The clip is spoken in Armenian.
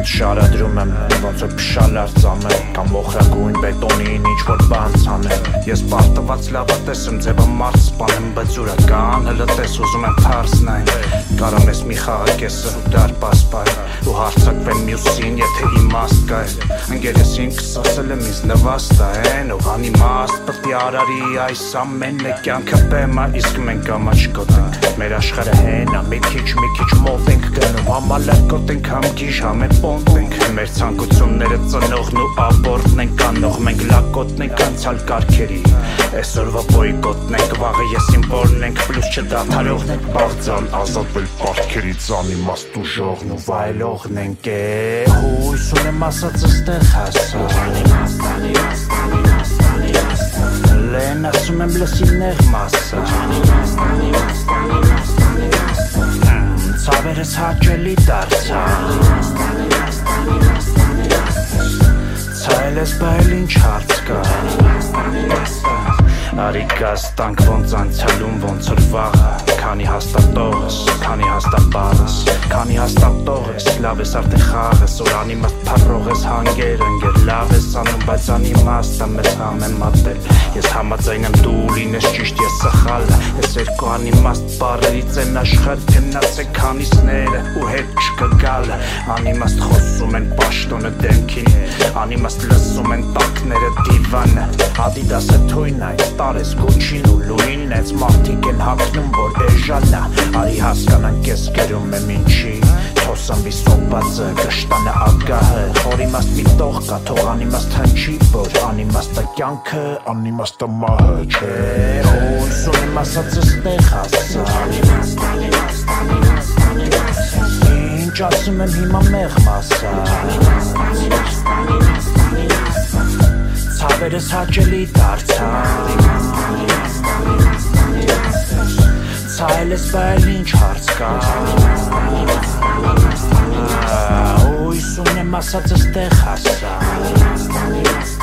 հենց շարադրում եմ ոնց որ փշալ արձամել կամ մոխրագույն բետոնին ինչ-որ բան ցանել Ես պարտված լավատես եմ ձևը մարդ սպանեմ բայց ուրական հլը տես ուզում եմ փարսնային Կարամ ես մի խաղակեսը դարպաս բայ ու հարցակվեմ մյուսին եթե իմաստ կա Ընկերս ինքս ասել եմ ինձ նվաստ են ով անիմաստ պտի արարի այս ամենը կյանքը բեմա իսկ մենք ամաչկոտ ենք Մեր աշխարհը հենա մի քիչ մոտ ենք գնում համալարկոտ ենք համ գիժ համ է պոնտ ենք Մեր ցանկությունները ծնողն ու աբորտն ենք անող մենք լակոտն ենք անցյալ կարգերի Այսօրվա բոյկոտն ենք վաղը ես իմ որն ենք պլյուս չդադարողն ենք բաղձան ազատվել պարտքերից անիմաստ ու ժողն ու վայելողն ենք հույս ունեմ ասած ստեղ հասա Լեն ասում եմ լսի նեղ մասա Ցավերս հաճելի դարձա Ցայել ես բայել ինչ հարց կա Արի գաստանք ոնց անցյալում ոնց որ վաղը Քանի հաստատող ես, քանի հաստատբար ես Քանի հաստատող ես, լավ ես արդեն խաղ ես Որ անիմաստ փառող ես հանգեր ընգեր Լավ ես անում, բայց անիմաստը մեզ համ եմ ատել Ես համաձայն եմ դու լինես ճիշտ ես սխալը Ես երկու անիմաստ բարերից են աշխատ գնաց է քանիսները ու հետ չկգալը Անիմաստ խոսում են պաշտոնը դեմքին Անիմաստ լսում են տակները դիվանը Ադիդասը թույն այս տարես գուչին ու լույն Ենց մարդիկ են հակնում որ էժանա Արի հասկանանք ես գերում եմ ինչի Թոսանվի սոպածը կշտանը ագահը Խոր իմաստ մի տող կա թող անիմաստ հնչի որ Անիմաստը կյանքը անիմաստը մահը չէ Հույս ունեմ ասած ստեղ հասա Ինչ ասում եմ հիմա մեղ մասա Ցավերս հաճելի դարձա Ցայել ես բայել ինչ հարց կա Հույս ունեմ ասած ստեղ հասա